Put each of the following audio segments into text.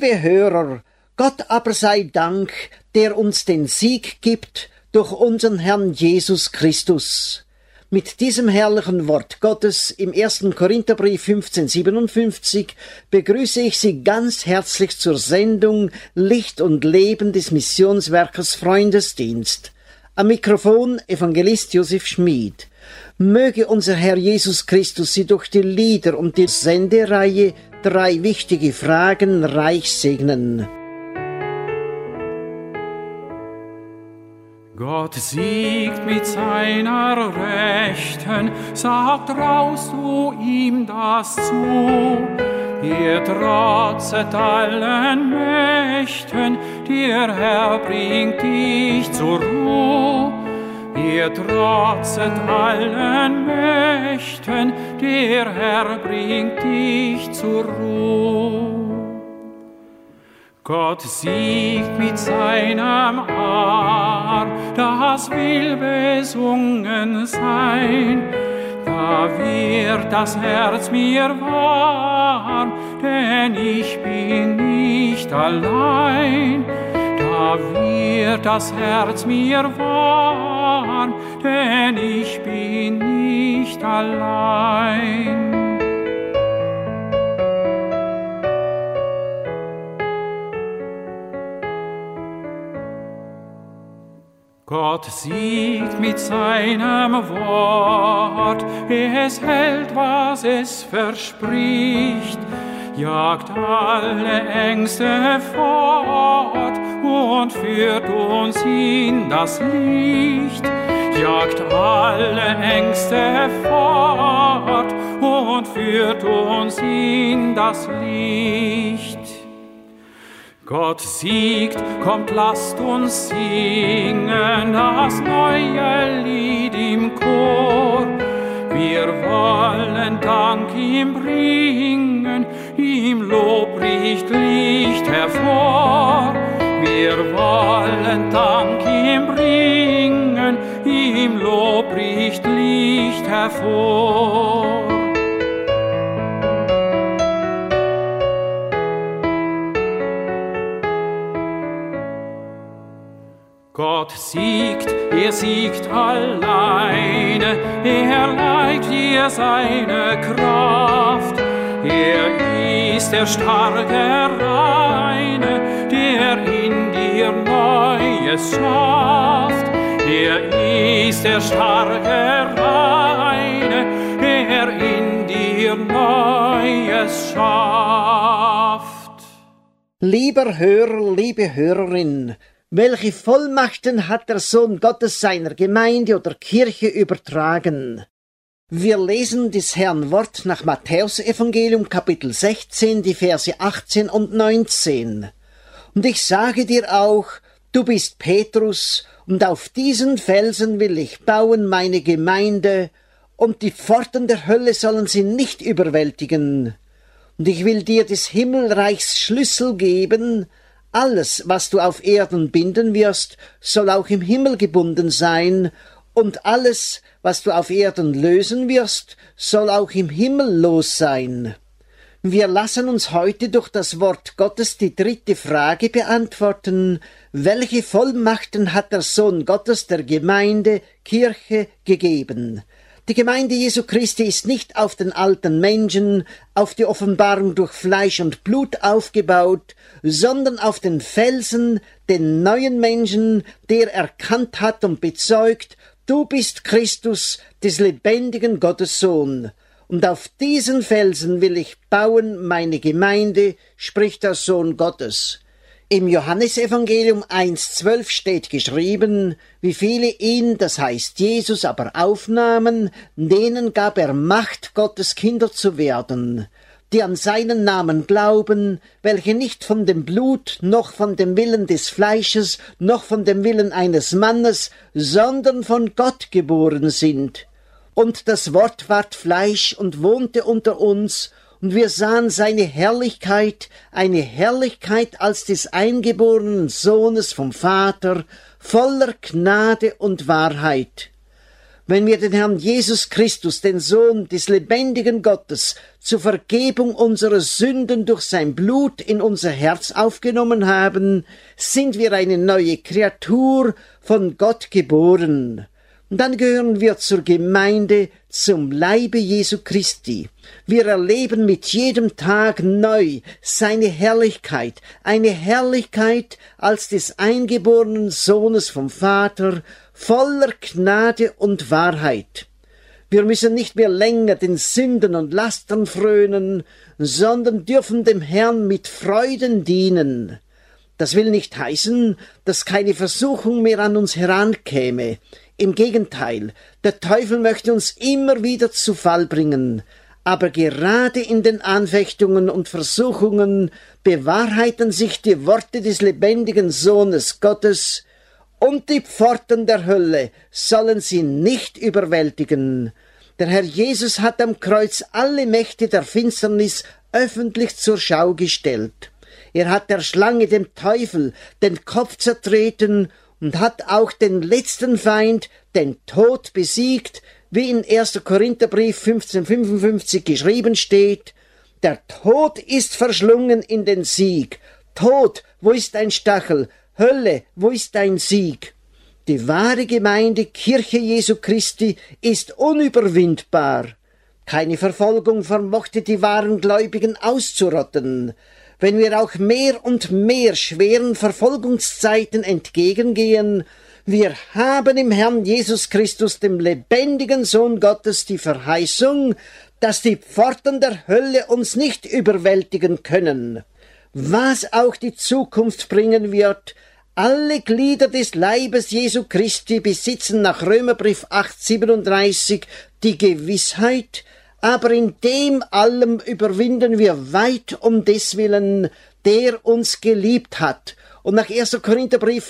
Liebe Hörer, Gott aber sei Dank, der uns den Sieg gibt durch unseren Herrn Jesus Christus. Mit diesem herrlichen Wort Gottes im 1. Korintherbrief 15,57 begrüße ich Sie ganz herzlich zur Sendung Licht und Leben des Missionswerkes Freundesdienst. Am Mikrofon Evangelist Josef Schmid. Möge unser Herr Jesus Christus Sie durch die Lieder und die Sendereihe 3 wichtige Fragen reich segnen. Gott siegt mit seiner Rechten, sagt, traust du ihm das zu? Er trotzet allen Mächten, der Herr bringt dich zur Ruhe. Er trotzet allen Mächten, der Herr bringt dich zur Ruhe. Gott siegt mit seinem Arm, das will besungen sein. Da wird das Herz mir warm, denn ich bin nicht allein. Da wird das Herz mir warm, denn ich bin nicht allein. Gott siegt mit seinem Wort, es hält, was es verspricht, jagt alle Ängste fort und führt uns in das Licht. Jagt alle Ängste fort und führt uns in das Licht. Gott siegt, kommt, lasst uns singen das neue Lied im Chor. Wir wollen Dank ihm bringen, im Lob bricht Licht hervor. Wir wollen Dank ihm bringen, im Lob bricht Licht hervor. Gott siegt, er siegt alleine, er leiht dir seine Kraft. Er ist der starke Reine, der in dir Neues schafft. Er ist der starke Reine, der in dir Neues schafft. Lieber Hörer, liebe Hörerin, welche Vollmachten hat der Sohn Gottes seiner Gemeinde oder Kirche übertragen? Wir lesen des Herrn Wort nach Matthäus-Evangelium, Kapitel 16, die Verse 18 und 19. Und ich sage dir auch, du bist Petrus, und auf diesen Felsen will ich bauen meine Gemeinde, und die Pforten der Hölle sollen sie nicht überwältigen. Und ich will dir des Himmelreichs Schlüssel geben. Alles, was du auf Erden binden wirst, soll auch im Himmel gebunden sein, und alles, was du auf Erden lösen wirst, soll auch im Himmel los sein. Wir lassen uns heute durch das Wort Gottes die 3. Frage beantworten: Welche Vollmachten hat der Sohn Gottes der Gemeinde, Kirche, gegeben? Die Gemeinde Jesu Christi ist nicht auf den alten Menschen, auf die Offenbarung durch Fleisch und Blut aufgebaut, sondern auf den Felsen, den neuen Menschen, der erkannt hat und bezeugt, du bist Christus, des lebendigen Gottes Sohn. Und auf diesen Felsen will ich bauen meine Gemeinde, spricht der Sohn Gottes. Im Johannesevangelium 1,12 steht geschrieben, wie viele ihn, das heißt Jesus, aber aufnahmen, denen gab er Macht, Gottes Kinder zu werden, die an seinen Namen glauben, welche nicht von dem Blut, noch von dem Willen des Fleisches, noch von dem Willen eines Mannes, sondern von Gott geboren sind. Und das Wort ward Fleisch und wohnte unter uns, und wir sahen seine Herrlichkeit, eine Herrlichkeit als des eingeborenen Sohnes vom Vater, voller Gnade und Wahrheit. wenn wir den Herrn Jesus Christus, den Sohn des lebendigen Gottes, zur Vergebung unserer Sünden durch sein Blut in unser Herz aufgenommen haben, sind wir eine neue Kreatur, von Gott geboren. Und dann gehören wir zur Gemeinde, zum Leibe Jesu Christi. Wir erleben mit jedem Tag neu seine Herrlichkeit, eine Herrlichkeit als des eingeborenen Sohnes vom Vater, voller Gnade und Wahrheit. Wir müssen nicht mehr länger den Sünden und Lastern frönen, sondern dürfen dem Herrn mit Freuden dienen. Das will nicht heißen, dass keine Versuchung mehr an uns herankäme. Im Gegenteil, der Teufel möchte uns immer wieder zu Fall bringen. Aber gerade in den Anfechtungen und Versuchungen bewahrheiten sich die Worte des lebendigen Sohnes Gottes, und die Pforten der Hölle sollen sie nicht überwältigen. Der Herr Jesus hat am Kreuz alle Mächte der Finsternis öffentlich zur Schau gestellt. Er hat der Schlange, dem Teufel, den Kopf zertreten und hat auch den letzten Feind, den Tod, besiegt, wie in 1. Korintherbrief 15,55 geschrieben steht: Der Tod ist verschlungen in den Sieg. Tod, wo ist dein Stachel? Hölle, wo ist dein Sieg? Die wahre Gemeinde, Kirche Jesu Christi, ist unüberwindbar. Keine Verfolgung vermochte die wahren Gläubigen auszurotten. Wenn wir auch mehr und mehr schweren Verfolgungszeiten entgegengehen, wir haben im Herrn Jesus Christus, dem lebendigen Sohn Gottes, die Verheißung, dass die Pforten der Hölle uns nicht überwältigen können. Was auch die Zukunft bringen wird, alle Glieder des Leibes Jesu Christi besitzen nach Römerbrief 8,37 die Gewissheit, aber in dem allem überwinden wir weit um deswillen, der uns geliebt hat. Und nach 1. Korintherbrief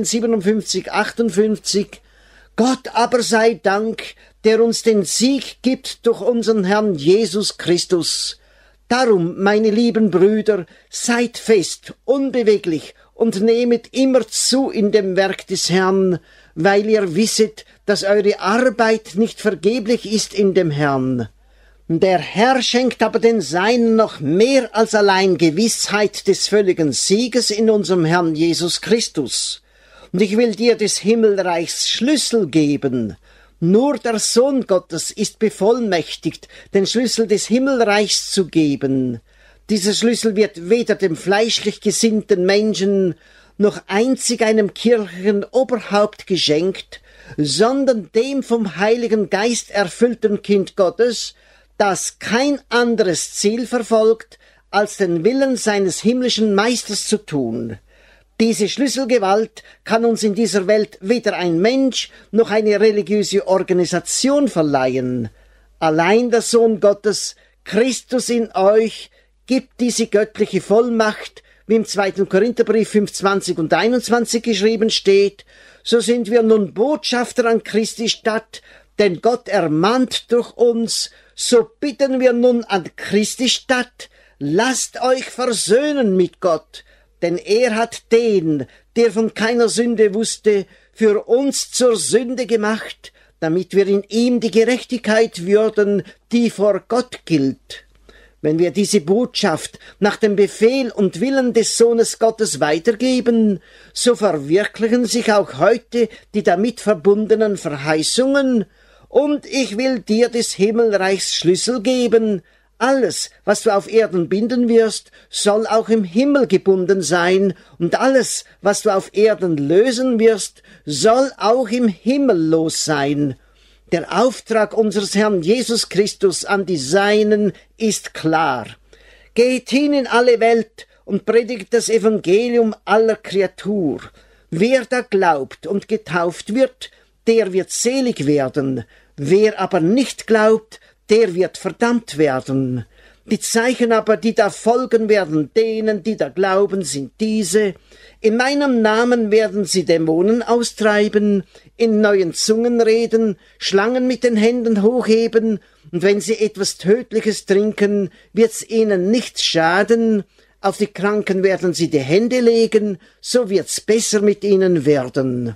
15,57, 58, Gott aber sei Dank, der uns den Sieg gibt durch unseren Herrn Jesus Christus. Darum, meine lieben Brüder, seid fest, unbeweglich und nehmet immer zu in dem Werk des Herrn, weil ihr wisset, dass eure Arbeit nicht vergeblich ist in dem Herrn. Der Herr schenkt aber den Seinen noch mehr als allein Gewissheit des völligen Sieges in unserem Herrn Jesus Christus. Und ich will dir des Himmelreichs Schlüssel geben. Nur der Sohn Gottes ist bevollmächtigt, den Schlüssel des Himmelreichs zu geben. Dieser Schlüssel wird weder dem fleischlich gesinnten Menschen noch einzig einem kirchlichen Oberhaupt geschenkt, sondern dem vom Heiligen Geist erfüllten Kind Gottes, das kein anderes Ziel verfolgt, als den Willen seines himmlischen Meisters zu tun. Diese Schlüsselgewalt kann uns in dieser Welt weder ein Mensch noch eine religiöse Organisation verleihen. Allein der Sohn Gottes, Christus in euch, gibt diese göttliche Vollmacht, wie im 2. Korintherbrief 5,20 und 21 geschrieben steht. So sind wir nun Botschafter an Christi Stadt, denn Gott ermahnt durch uns. So bitten wir nun an Christi Stadt, lasst euch versöhnen mit Gott, denn er hat den, der von keiner Sünde wusste, für uns zur Sünde gemacht, damit wir in ihm die Gerechtigkeit würden, die vor Gott gilt. Wenn wir diese Botschaft nach dem Befehl und Willen des Sohnes Gottes weitergeben, so verwirklichen sich auch heute die damit verbundenen Verheißungen, und ich will dir des Himmelreichs Schlüssel geben. Alles, was du auf Erden binden wirst, soll auch im Himmel gebunden sein, und alles, was du auf Erden lösen wirst, soll auch im Himmel los sein. Der Auftrag unseres Herrn Jesus Christus an die Seinen ist klar. Geht hin in alle Welt und predigt das Evangelium aller Kreatur. Wer da glaubt und getauft wird, der wird selig werden. Wer aber nicht glaubt, der wird verdammt werden. Die Zeichen aber, die da folgen werden denen, die da glauben, sind diese: In meinem Namen werden sie Dämonen austreiben, in neuen Zungen reden, Schlangen mit den Händen hochheben, und wenn sie etwas Tödliches trinken, wird's ihnen nichts schaden. Auf die Kranken werden sie die Hände legen, so wird's besser mit ihnen werden.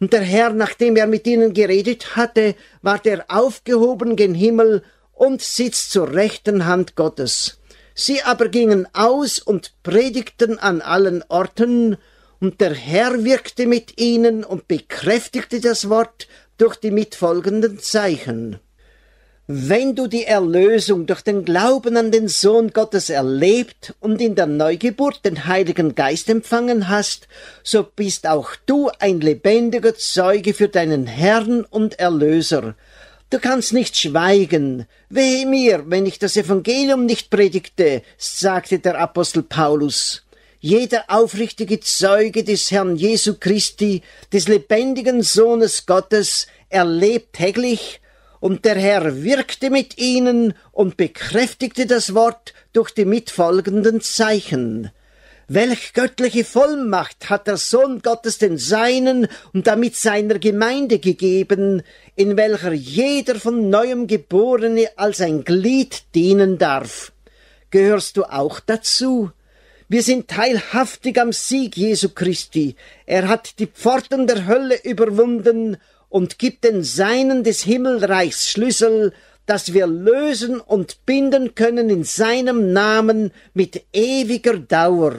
Und der Herr, nachdem er mit ihnen geredet hatte, ward er aufgehoben gen Himmel und sitzt zur rechten Hand Gottes. Sie aber gingen aus und predigten an allen Orten, und der Herr wirkte mit ihnen und bekräftigte das Wort durch die mitfolgenden Zeichen. Wenn du die Erlösung durch den Glauben an den Sohn Gottes erlebt und in der Neugeburt den Heiligen Geist empfangen hast, so bist auch du ein lebendiger Zeuge für deinen Herrn und Erlöser. Du kannst nicht schweigen. Wehe mir, wenn ich das Evangelium nicht predigte, sagte der Apostel Paulus. Jeder aufrichtige Zeuge des Herrn Jesu Christi, des lebendigen Sohnes Gottes, erlebt täglich, und der Herr wirkte mit ihnen und bekräftigte das Wort durch die mitfolgenden Zeichen. Welch göttliche Vollmacht hat der Sohn Gottes den Seinen und damit seiner Gemeinde gegeben, in welcher jeder von Neuem Geborene als ein Glied dienen darf. Gehörst du auch dazu? Wir sind teilhaftig am Sieg Jesu Christi. Er hat die Pforten der Hölle überwunden und gibt den Seinen des Himmelreichs Schlüssel, dass wir lösen und binden können in seinem Namen mit ewiger Dauer.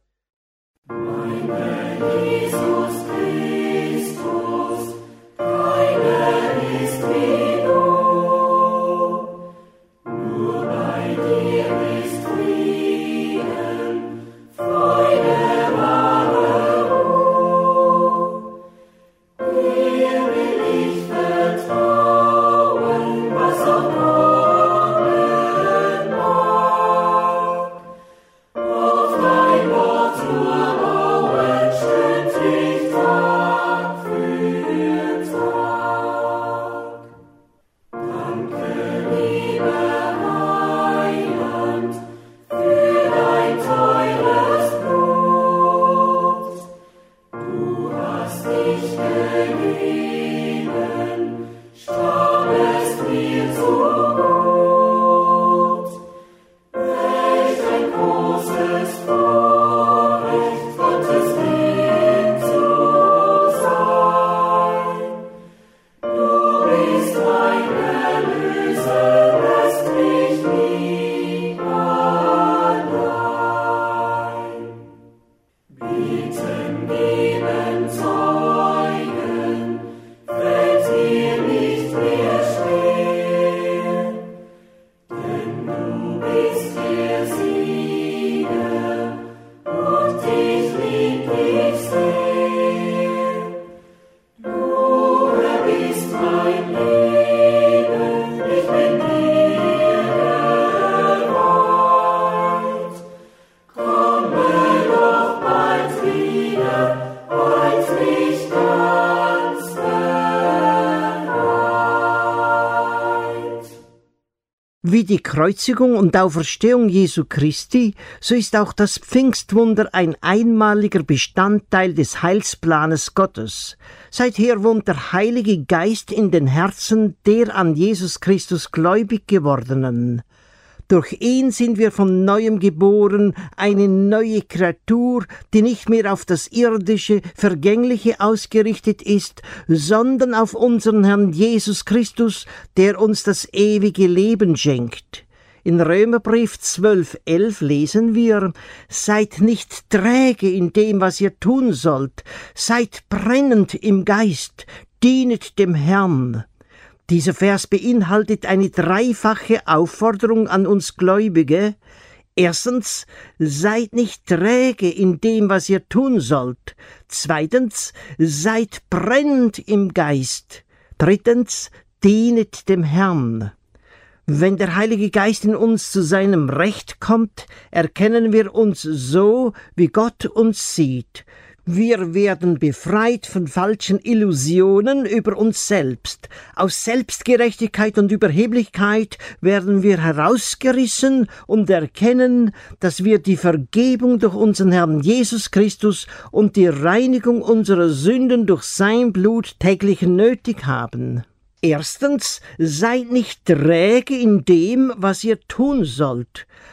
Wie die Kreuzigung und Auferstehung Jesu Christi, so ist auch das Pfingstwunder ein einmaliger Bestandteil des Heilsplanes Gottes. Seither wohnt der Heilige Geist in den Herzen der an Jesus Christus gläubig gewordenen. Durch ihn sind wir von Neuem geboren, eine neue Kreatur, die nicht mehr auf das Irdische, Vergängliche ausgerichtet ist, sondern auf unseren Herrn Jesus Christus, der uns das ewige Leben schenkt. In Römerbrief 12,11 lesen wir: Seid nicht träge in dem, was ihr tun sollt, seid brennend im Geist, dienet dem Herrn. Dieser Vers beinhaltet eine dreifache Aufforderung an uns Gläubige. Erstens, seid nicht träge in dem, was ihr tun sollt. Zweitens, seid brennend im Geist. Drittens, dienet dem Herrn. Wenn der Heilige Geist in uns zu seinem Recht kommt, erkennen wir uns so, wie Gott uns sieht. Wir werden befreit von falschen Illusionen über uns selbst. Aus Selbstgerechtigkeit und Überheblichkeit werden wir herausgerissen und erkennen, dass wir die Vergebung durch unseren Herrn Jesus Christus und die Reinigung unserer Sünden durch sein Blut täglich nötig haben. Erstens, seid nicht träge in dem, was ihr tun sollt.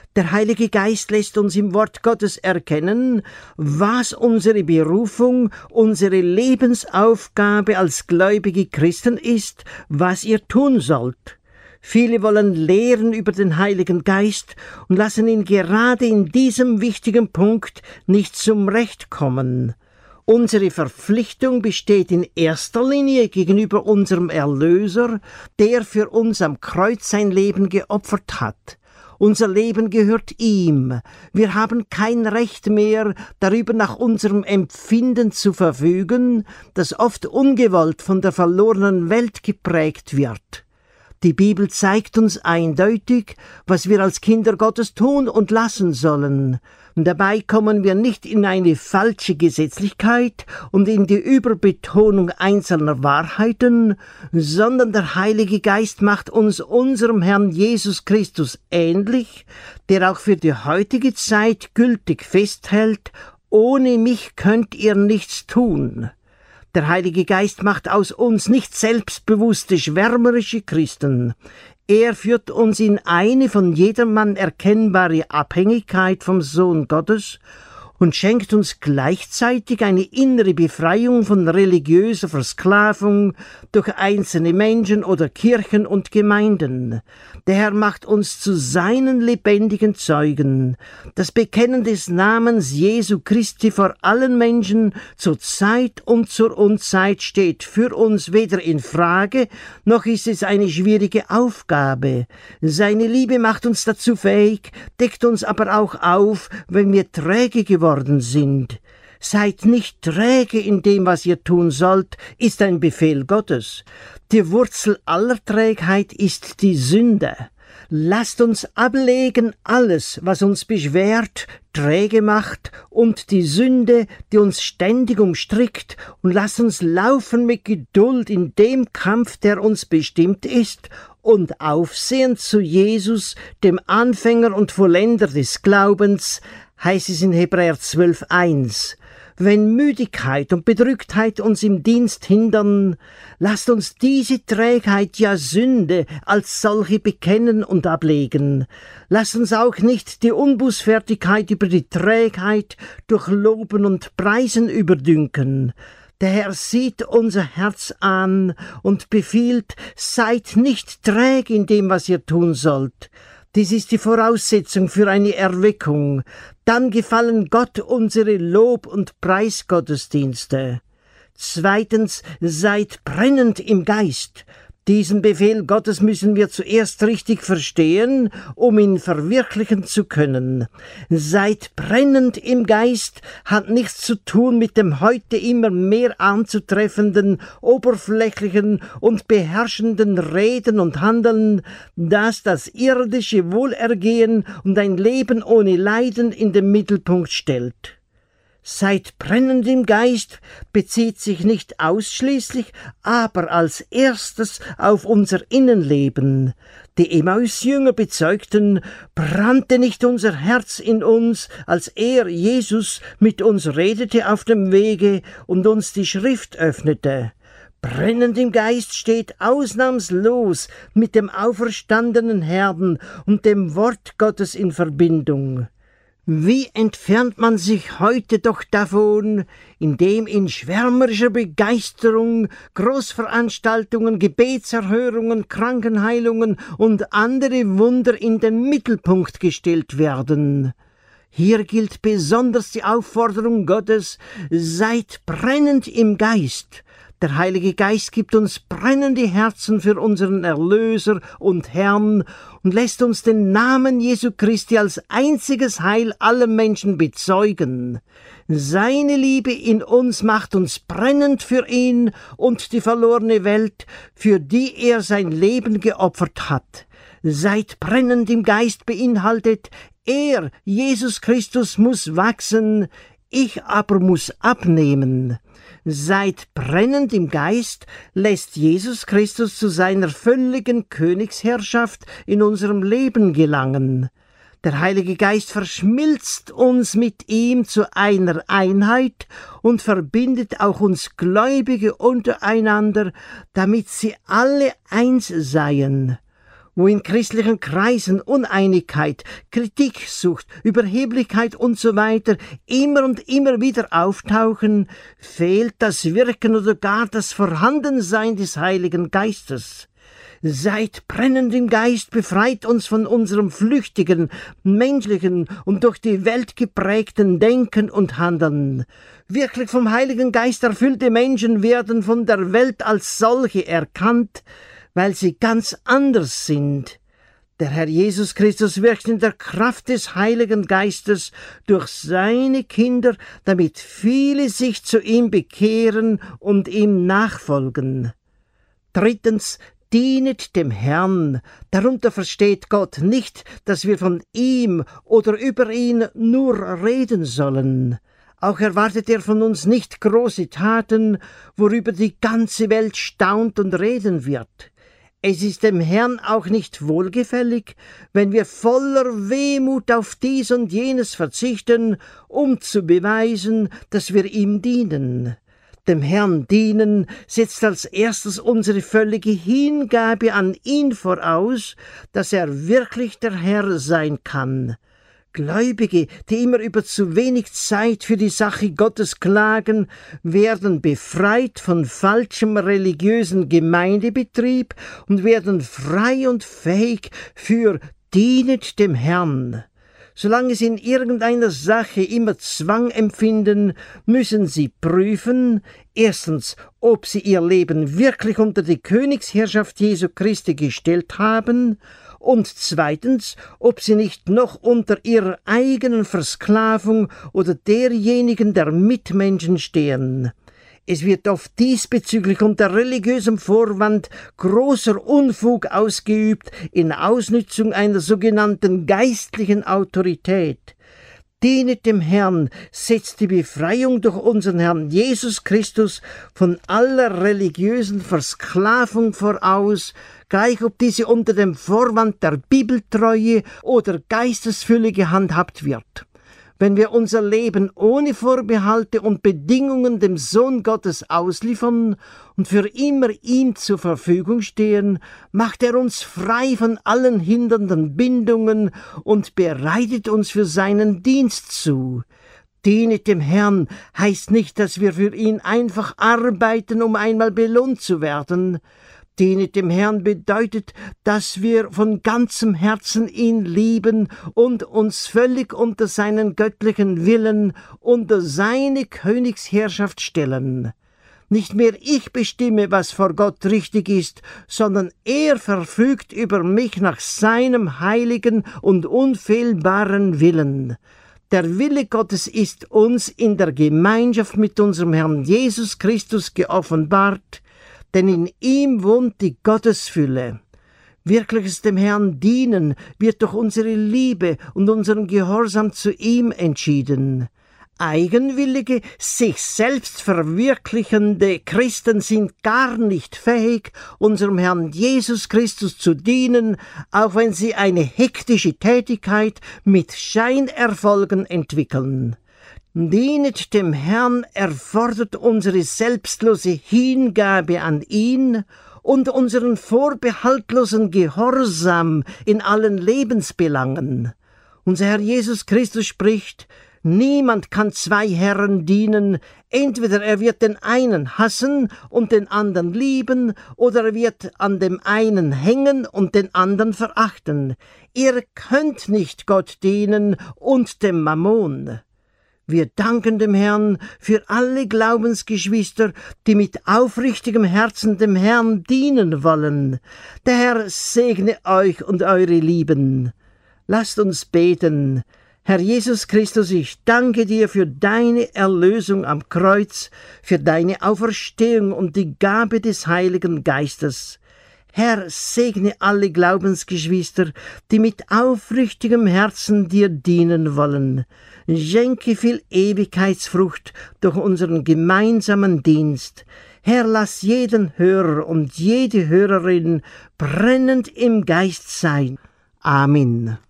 Der Heilige Geist lässt uns im Wort Gottes erkennen, was unsere Berufung, unsere Lebensaufgabe als gläubige Christen ist, was ihr tun sollt. Viele wollen lehren über den Heiligen Geist und lassen ihn gerade in diesem wichtigen Punkt nicht zum Recht kommen. Unsere Verpflichtung besteht in erster Linie gegenüber unserem Erlöser, der für uns am Kreuz sein Leben geopfert hat. Unser Leben gehört ihm. Wir haben kein Recht mehr, darüber nach unserem Empfinden zu verfügen, das oft ungewollt von der verlorenen Welt geprägt wird. Die Bibel zeigt uns eindeutig, was wir als Kinder Gottes tun und lassen sollen. Und dabei kommen wir nicht in eine falsche Gesetzlichkeit und in die Überbetonung einzelner Wahrheiten, sondern der Heilige Geist macht uns unserem Herrn Jesus Christus ähnlich, der auch für die heutige Zeit gültig festhält: Ohne mich könnt ihr nichts tun. Der Heilige Geist macht aus uns nicht selbstbewusste, schwärmerische Christen. Er führt uns in eine von jedermann erkennbare Abhängigkeit vom Sohn Gottes und schenkt uns gleichzeitig eine innere Befreiung von religiöser Versklavung durch einzelne Menschen oder Kirchen und Gemeinden. Der Herr macht uns zu seinen lebendigen Zeugen. Das Bekennen des Namens Jesu Christi vor allen Menschen zur Zeit und zur Unzeit steht für uns weder in Frage, noch ist es eine schwierige Aufgabe. Seine Liebe macht uns dazu fähig, deckt uns aber auch auf, wenn wir träge geworden sind. Seid nicht träge in dem, was ihr tun sollt, ist ein Befehl Gottes. Die Wurzel aller Trägheit ist die Sünde. Lasst uns ablegen alles, was uns beschwert, träge macht, und die Sünde, die uns ständig umstrickt, und lasst uns laufen mit Geduld in dem Kampf, der uns bestimmt ist, und aufsehen zu Jesus, dem Anfänger und Vollender des Glaubens, heißt es in Hebräer 12,1. Wenn Müdigkeit und Bedrücktheit uns im Dienst hindern, lasst uns diese Trägheit, ja Sünde, als solche bekennen und ablegen. Lasst uns auch nicht die Unbußfertigkeit über die Trägheit durch Loben und Preisen überdünken. Der Herr sieht unser Herz an und befiehlt: Seid nicht träge in dem, was ihr tun sollt. Dies ist die Voraussetzung für eine Erweckung. Dann gefallen Gott unsere Lob- und Preisgottesdienste. Zweitens, seid brennend im Geist. Diesen Befehl Gottes müssen wir zuerst richtig verstehen, um ihn verwirklichen zu können. Seid brennend im Geist hat nichts zu tun mit dem heute immer mehr anzutreffenden, oberflächlichen und beherrschenden Reden und Handeln, das das irdische Wohlergehen und ein Leben ohne Leiden in den Mittelpunkt stellt. Seid brennend im Geist bezieht sich nicht ausschließlich, aber als erstes auf unser Innenleben. Die Emmaus-Jünger bezeugten: Brannte nicht unser Herz in uns, als er, Jesus, mit uns redete auf dem Wege und uns die Schrift öffnete? Brennend im Geist steht ausnahmslos mit dem auferstandenen Herrn und dem Wort Gottes in Verbindung. Wie entfernt man sich heute doch davon, indem in schwärmerischer Begeisterung Großveranstaltungen, Gebetserhörungen, Krankenheilungen und andere Wunder in den Mittelpunkt gestellt werden. Hier gilt besonders die Aufforderung Gottes: Seid brennend im Geist. Der Heilige Geist gibt uns brennende Herzen für unseren Erlöser und Herrn und lässt uns den Namen Jesu Christi als einziges Heil aller Menschen bezeugen. Seine Liebe in uns macht uns brennend für ihn und die verlorene Welt, für die er sein Leben geopfert hat. Seid brennend im Geist beinhaltet: Er, Jesus Christus, muss wachsen, ich aber muss abnehmen. Seid brennend im Geist lässt Jesus Christus zu seiner völligen Königsherrschaft in unserem Leben gelangen. Der Heilige Geist verschmilzt uns mit ihm zu einer Einheit und verbindet auch uns Gläubige untereinander, damit sie alle eins seien. wo in christlichen Kreisen Uneinigkeit, Kritiksucht, Überheblichkeit usw. immer und immer wieder auftauchen, fehlt das Wirken oder gar das Vorhandensein des Heiligen Geistes. Seid brennend im Geist, befreit uns von unserem flüchtigen, menschlichen und durch die Welt geprägten Denken und Handeln. Wirklich vom Heiligen Geist erfüllte Menschen werden von der Welt als solche erkannt, weil sie ganz anders sind. Der Herr Jesus Christus wirkt in der Kraft des Heiligen Geistes durch seine Kinder, damit viele sich zu ihm bekehren und ihm nachfolgen. Drittens, dienet dem Herrn. Darunter versteht Gott nicht, dass wir von ihm oder über ihn nur reden sollen. Auch erwartet er von uns nicht große Taten, worüber die ganze Welt staunt und reden wird. Es ist dem Herrn auch nicht wohlgefällig, wenn wir voller Wehmut auf dies und jenes verzichten, um zu beweisen, dass wir ihm dienen. Dem Herrn dienen setzt als erstes unsere völlige Hingabe an ihn voraus, dass er wirklich der Herr sein kann. Gläubige, die immer über zu wenig Zeit für die Sache Gottes klagen, werden befreit von falschem religiösen Gemeindebetrieb und werden frei und fähig für »Dienet dem Herrn«. Solange sie in irgendeiner Sache immer Zwang empfinden, müssen sie prüfen, erstens, ob sie ihr Leben wirklich unter die Königsherrschaft Jesu Christi gestellt haben, und zweitens, ob sie nicht noch unter ihrer eigenen Versklavung oder derjenigen der Mitmenschen stehen. Es wird oft diesbezüglich unter religiösem Vorwand großer Unfug ausgeübt in Ausnützung einer sogenannten geistlichen Autorität. Dienet dem Herrn setzt die Befreiung durch unseren Herrn Jesus Christus von aller religiösen Versklavung voraus, gleich ob diese unter dem Vorwand der Bibeltreue oder Geistesfülle gehandhabt wird. Wenn wir unser Leben ohne Vorbehalte und Bedingungen dem Sohn Gottes ausliefern und für immer ihm zur Verfügung stehen, macht er uns frei von allen hindernden Bindungen und bereitet uns für seinen Dienst zu. Dienet dem Herrn heißt nicht, dass wir für ihn einfach arbeiten, um einmal belohnt zu werden. Dienet dem Herrn bedeutet, dass wir von ganzem Herzen ihn lieben und uns völlig unter seinen göttlichen Willen, unter seine Königsherrschaft stellen. Nicht mehr ich bestimme, was vor Gott richtig ist, sondern er verfügt über mich nach seinem heiligen und unfehlbaren Willen. Der Wille Gottes ist uns in der Gemeinschaft mit unserem Herrn Jesus Christus geoffenbart, denn in ihm wohnt die Gottesfülle. Wirkliches dem Herrn dienen wird durch unsere Liebe und unseren Gehorsam zu ihm entschieden. Eigenwillige, sich selbst verwirklichende Christen sind gar nicht fähig, unserem Herrn Jesus Christus zu dienen, auch wenn sie eine hektische Tätigkeit mit Scheinerfolgen entwickeln. Dienet dem Herrn erfordert unsere selbstlose Hingabe an ihn und unseren vorbehaltlosen Gehorsam in allen Lebensbelangen. Unser Herr Jesus Christus spricht: Niemand kann zwei Herren dienen, entweder er wird den einen hassen und den anderen lieben, oder er wird an dem einen hängen und den anderen verachten. Ihr könnt nicht Gott dienen und dem Mammon. Wir danken dem Herrn für alle Glaubensgeschwister, die mit aufrichtigem Herzen dem Herrn dienen wollen. Der Herr segne euch und eure Lieben. Lasst uns beten. Herr Jesus Christus, ich danke dir für deine Erlösung am Kreuz, für deine Auferstehung und die Gabe des Heiligen Geistes. Herr, segne alle Glaubensgeschwister, die mit aufrichtigem Herzen dir dienen wollen. Schenke viel Ewigkeitsfrucht durch unseren gemeinsamen Dienst. Herr, lass jeden Hörer und jede Hörerin brennend im Geist sein. Amen.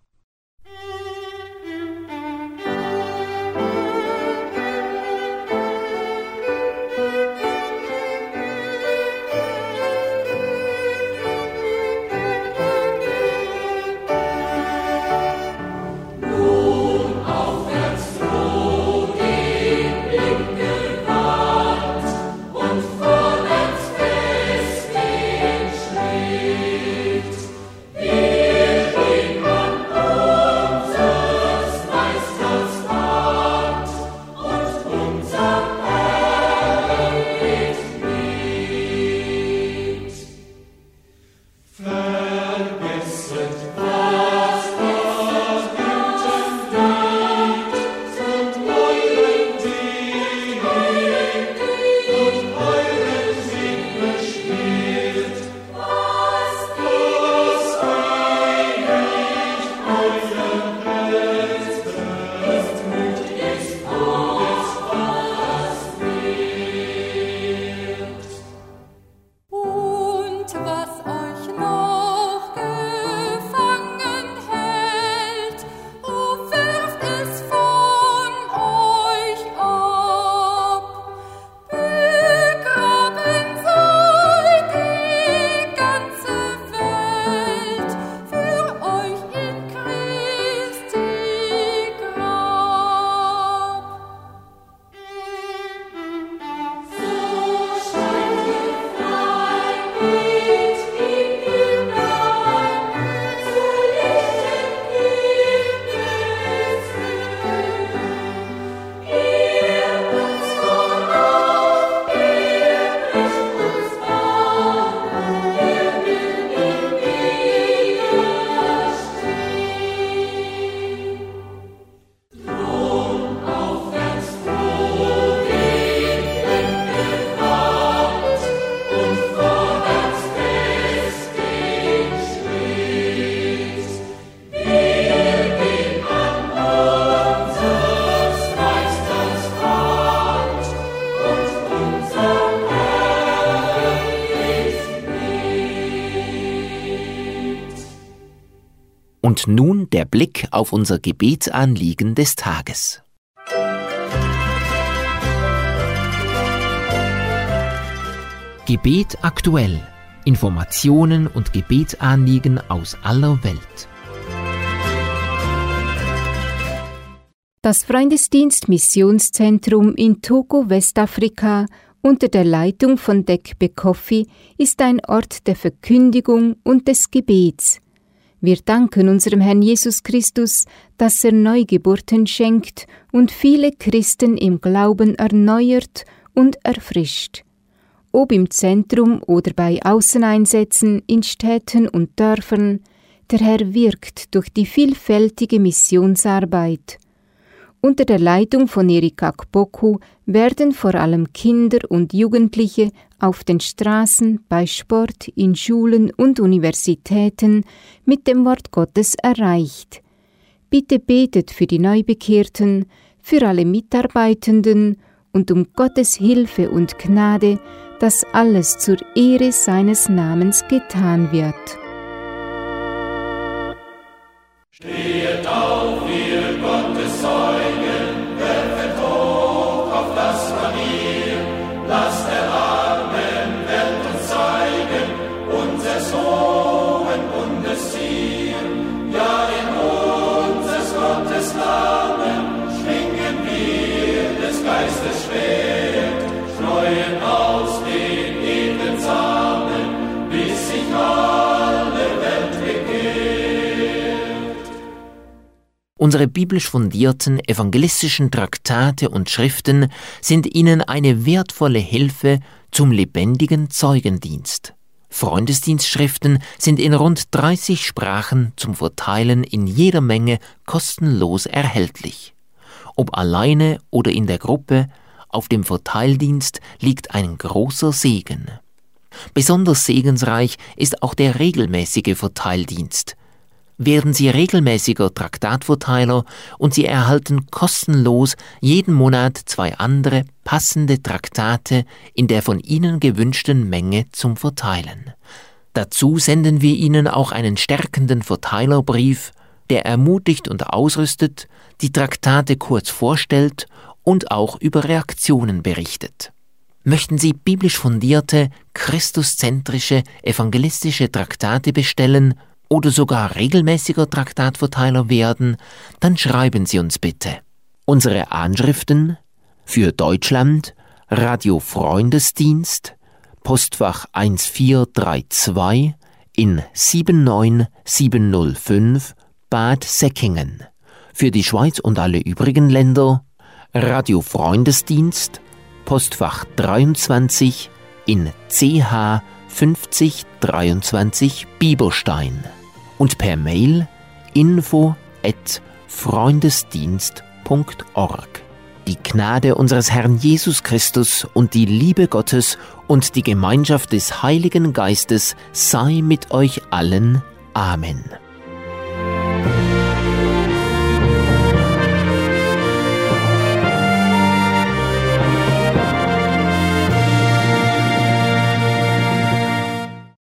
Und nun der Blick auf unser Gebetsanliegen des Tages. Gebet aktuell. Informationen und Gebetsanliegen aus aller Welt. Das Freundesdienst Missionszentrum in Togo, Westafrika, unter der Leitung von Dek Bekofi, ist ein Ort der Verkündigung und des Gebets. Wir danken unserem Herrn Jesus Christus, dass er Neugeburten schenkt und viele Christen im Glauben erneuert und erfrischt. Ob im Zentrum oder bei Außeneinsätzen in Städten und Dörfern, der Herr wirkt durch die vielfältige Missionsarbeit. Unter der Leitung von Erika Kpoku werden vor allem Kinder und Jugendliche auf den Straßen, bei Sport, in Schulen und Universitäten mit dem Wort Gottes erreicht. Bitte betet für die Neubekehrten, für alle Mitarbeitenden und um Gottes Hilfe und Gnade, dass alles zur Ehre seines Namens getan wird. Stehet auf, ihr Gottes Zeugen, werfet hoch auf das Manier, lasst der armen Welt uns zeigen, unser Sohn und das Ziel. Ja, in unseres Gottes Namen schwingen wir des Geistes Schwert, streuen aus den edlen Samen, bis sich alle Welt bekehrt. Unsere biblisch fundierten evangelistischen Traktate und Schriften sind Ihnen eine wertvolle Hilfe zum lebendigen Zeugendienst. Freundesdienstschriften sind in rund 30 Sprachen zum Verteilen in jeder Menge kostenlos erhältlich. Ob alleine oder in der Gruppe, auf dem Verteildienst liegt ein großer Segen. Besonders segensreich ist auch der regelmäßige Verteildienst. Werden Sie regelmäßiger Traktatverteiler und Sie erhalten kostenlos jeden Monat 2 andere passende Traktate in der von Ihnen gewünschten Menge zum Verteilen. Dazu senden wir Ihnen auch einen stärkenden Verteilerbrief, der ermutigt und ausrüstet, die Traktate kurz vorstellt und auch über Reaktionen berichtet. Möchten Sie biblisch fundierte, christuszentrische, evangelistische Traktate bestellen oder sogar regelmäßiger Traktatverteiler werden, dann schreiben Sie uns bitte. Unsere Anschriften: für Deutschland Radio Freundesdienst, Postfach 1432 in 79705 Bad Säckingen. Für die Schweiz und alle übrigen Länder Radio Freundesdienst, Postfach 23 in CH 5023 Bieberstein und per Mail info@freundesdienst.org. Die Gnade unseres Herrn Jesus Christus und die Liebe Gottes und die Gemeinschaft des Heiligen Geistes sei mit euch allen. Amen.